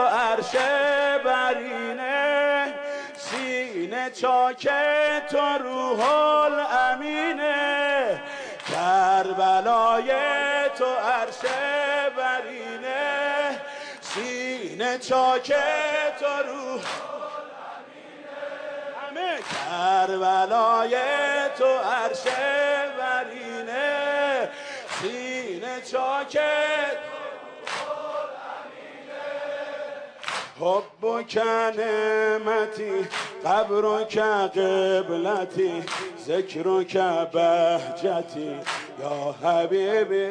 عرش برینه، سینه چاک تو روح الامینه. کربلای تو عرش برینه، سینه چاک تو روح الامینه. کربلای تو عرش برینه، سینه چاک حبک نعمتی قبرک قبلتی ذکرک بهجتی یا حبیبی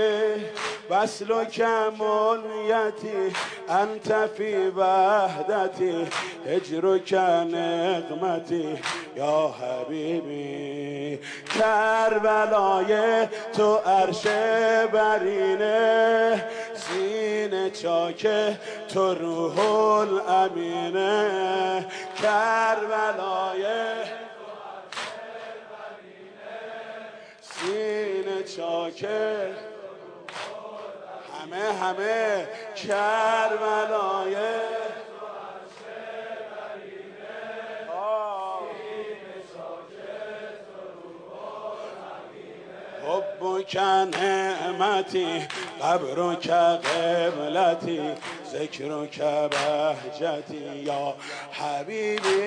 وصلک منیتی انت فی وحدتی هجرک نقمتی یا حبیبی. کربلای تو عرش برینه، سینه چاک تو روح الامینه. کربلای سینه چاک همه کربلای حبک نعمتی قبرک قبلتی ذکرک بهجتی یا حبیبی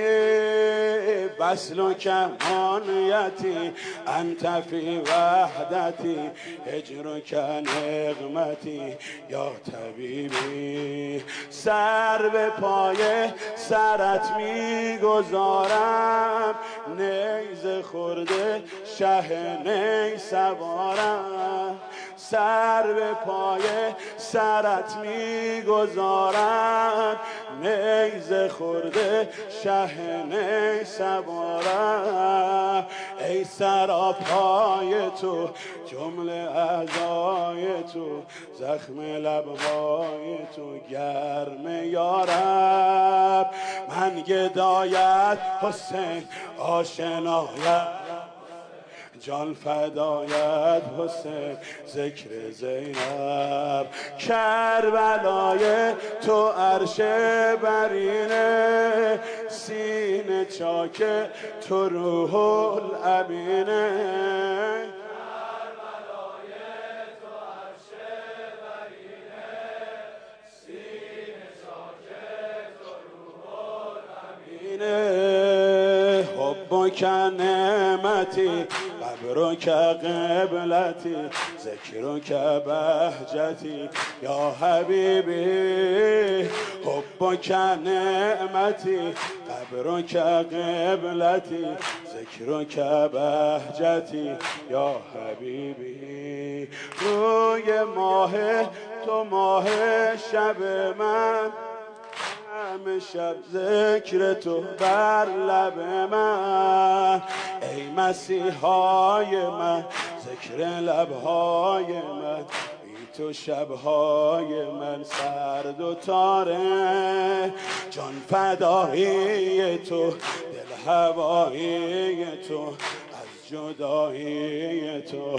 وصلک منیتی انت فی وحدتی هجرک نقمتی یا طبیبی. سر به پای سرت میگذارم، نیزه خورده شه نی سوارم. سر به پای سرت میگذارم، نیزه خورده شه نی سوارم. ای سراپای تو جمله اعضای تو، زخم لبهای تو گرم یارب. من گدایت حسین آشنایت جان فدایت حسین ذکر زینب. کربلای تو عرش برینه، سینه چاک تو روح الامینه. کربلای تو عرش برینه، سینه چاک تو روح الامینه. حبک نعمتی قبرک قبلتی ذکرک بهجتی یا حبیبی. حبک نعمتی قبرک قبلتی ذکرک بهجتی یا حبیبی. روی ماه تو ماه شب من، همه شب ذکر تو بر لب من. ای مسیحای من ذکر لبهای من، بی تو شبهای من سرد و تاره. جان فدایی تو دل هوایی تو، از جدایی تو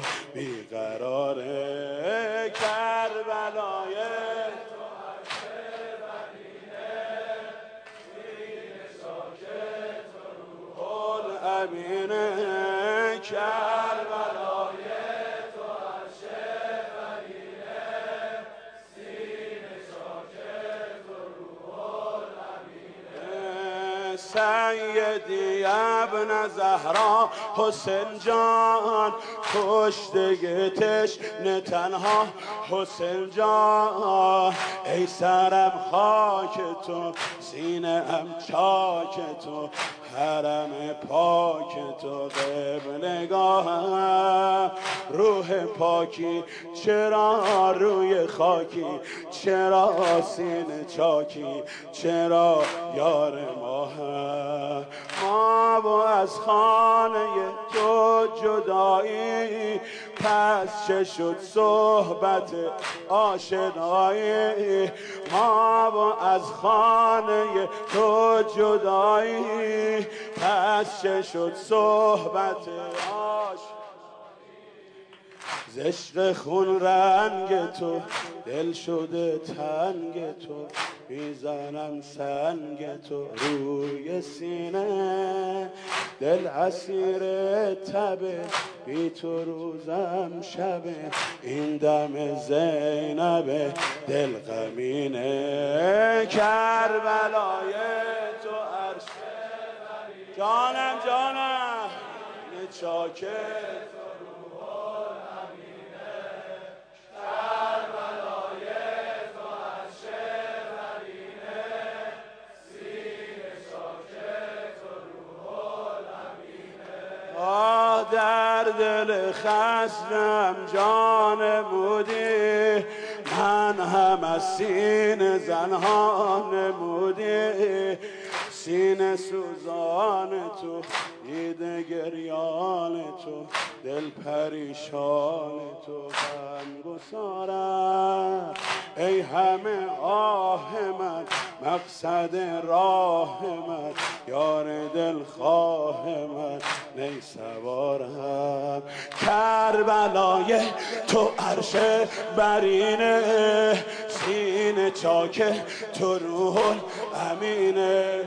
بیقراره. کربلای امینه. کربلای تو عرش برینه، سینه چاک تو روح الامینه. سیدی ابن زهرا حسین جان، کشته تشنه تنها حسین جان. ای سرم خاک تو، سینه ام چاک تو، حرم پاک تو قبلگاهم. روح پاکی چرا روی خاکی، چرا سینه چاکی، چرا یار ماهم. ما و از خانه تو جدایی، پس چه شد صحبت آشنایی. ما و از خانه تو جدایی، پس چه شد صحبت آشنایی. زشق خون رنگ تو دل شده تنگ تو میزنم سنگ تو روی سینه دل اسیر تبه بی تو روزم شبه این دم زینبه دل غمینه کربلای تو عرش جانم جانم چاکه در دل خستم جان مودی من هم از سینه زنها نمودی سینه سوزان تو دیده گریان تو دل پریشان تو غم گسارم ای همه آه من مقصد راه من یار دل خواه من نی سوارم کربلای تو عرش برینه سینه چاک تو روح الامینه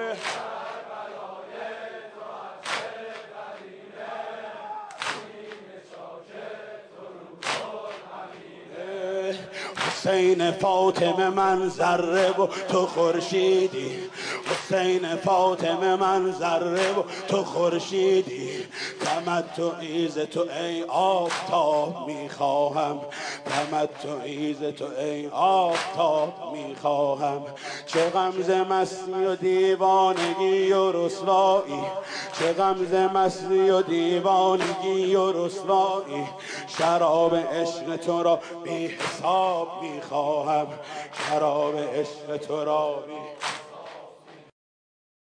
حسین فاطمه من ذره و تو خورشیدی حسین فاطمه من ذره و تو خورشیدی تمتعی ز تو ای آفتاب میخواهم تمتعی ز تو ای آفتاب میخواهم چه غم ز مستی و دیوانگی و رسوایی چه غم ز مستی و دیوانگی و رسوایی شراب عشق تو را بی حساب میخواهم شراب عشق تو را بی